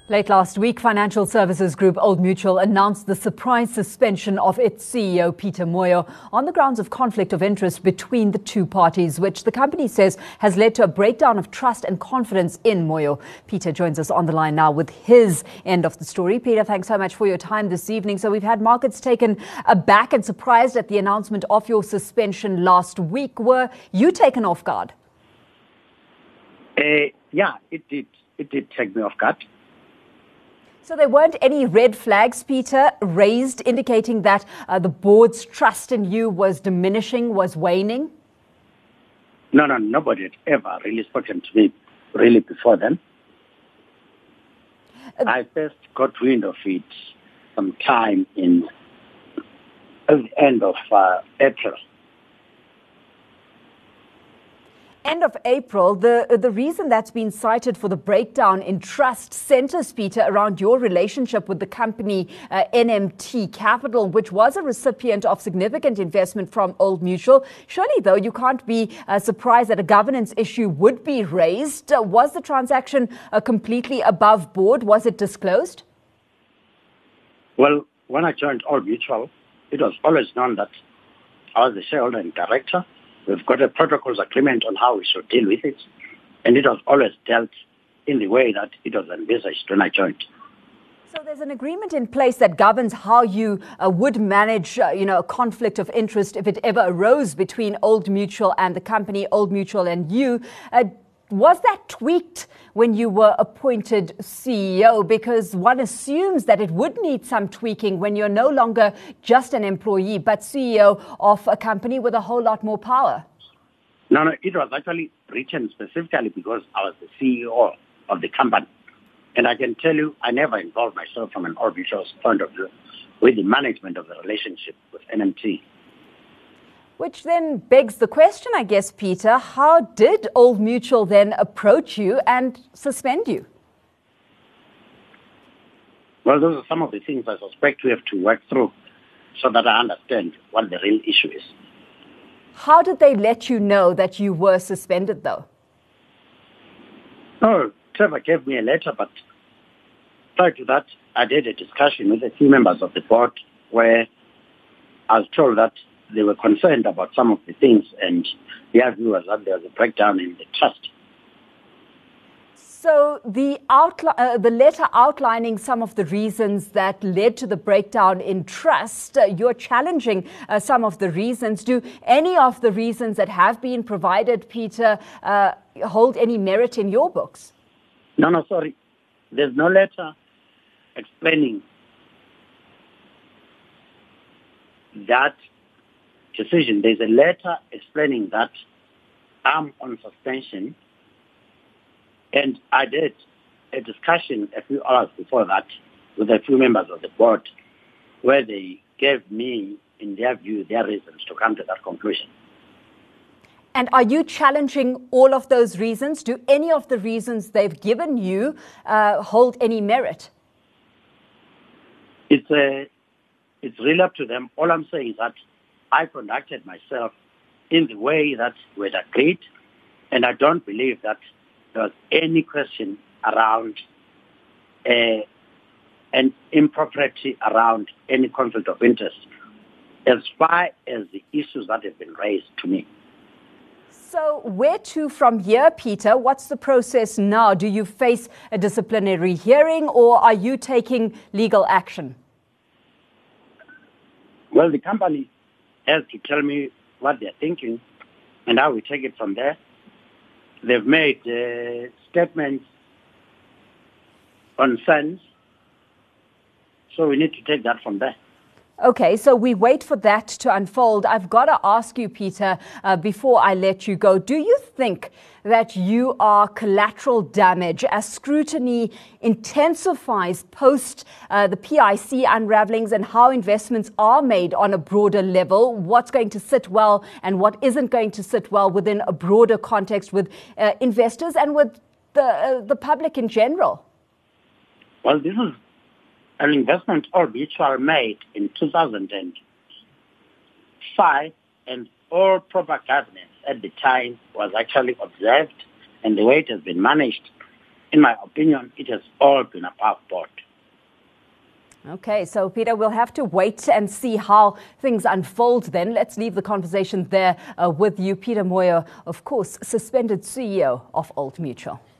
Late last week, financial services group Old Mutual announced the surprise suspension of its CEO, Peter Moyo, on the grounds of conflict of interest between the two parties, which the company says has led to a breakdown of trust and confidence in Moyo. Peter joins us on the line now with his end of the story. Peter, thanks so much for your time this evening. So we've had markets taken aback and surprised at the announcement of your suspension last week. Were you taken off guard? Yeah, it did. It did take me off guard. So there weren't any red flags, Peter, raised indicating that the board's trust in you was diminishing, was waning? No, nobody had ever really spoken to me really before then. I first got wind of it sometime in the end of April. End of April, the reason that's been cited for the breakdown in trust centers, Peter, around your relationship with the company NMT Capital, which was a recipient of significant investment from Old Mutual. Surely, though, you can't be surprised that a governance issue would be raised. Was the transaction completely above board? Was it disclosed? Well, when I joined Old Mutual, it was always known that I was the shareholder and director. We've got a protocols agreement on how we should deal with it, and it was always dealt in the way that it was envisaged when I joined. So there's an agreement in place that governs how you would manage, a conflict of interest if it ever arose between Old Mutual and the company, Old Mutual and you. Was that tweaked when you were appointed CEO? Because one assumes that it would need some tweaking when you're no longer just an employee, but CEO of a company with a whole lot more power. No, it was actually written specifically because I was the CEO of the company. And I can tell you, I never involved myself from an Old Mutual's point of view with the management of the relationship with NMT. Which then begs the question, I guess, Peter, how did Old Mutual then approach you and suspend you? Well, those are some of the things I suspect we have to work through so that I understand what the real issue is. How did they let you know that you were suspended, though? No, Trevor gave me a letter, but prior to that, I did a discussion with a few members of the board where I was told that they were concerned about some of the things, and their view was that there was a breakdown in the trust. So the letter outlining some of the reasons that led to the breakdown in trust, you're challenging some of the reasons. Do any of the reasons that have been provided, Peter, hold any merit in your books? No, sorry. There's no letter explaining that decision. There's a letter explaining that I'm on suspension, and I did a discussion a few hours before that with a few members of the board where they gave me, in their view, their reasons to come to that conclusion. And are you challenging all of those reasons? Do any of the reasons they've given you hold any merit? It's really up to them. All I'm saying is that I conducted myself in the way that we had agreed, and I don't believe that there was any question around an impropriety around any conflict of interest as far as the issues that have been raised to me. So where to from here, Peter? What's the process now? Do you face a disciplinary hearing, or are you taking legal action? Well, the company has to tell me what they're thinking, and I will take it from there. They've made statements on funds, so we need to take that from there. Okay, so we wait for that to unfold. I've got to ask you, Peter, before I let you go, do you think that you are collateral damage as scrutiny intensifies post the PIC unravelings and how investments are made on a broader level? What's going to sit well and what isn't going to sit well within a broader context with investors and with the public in general? Well, this is an investment Old Mutual made in 2005, and all proper governance at the time was actually observed, and the way it has been managed in my opinion, it has all been above board. Okay, so Peter, we'll have to wait and see how things unfold then. Let's leave the conversation there with you. Peter Moyo, of course, suspended CEO of Old Mutual.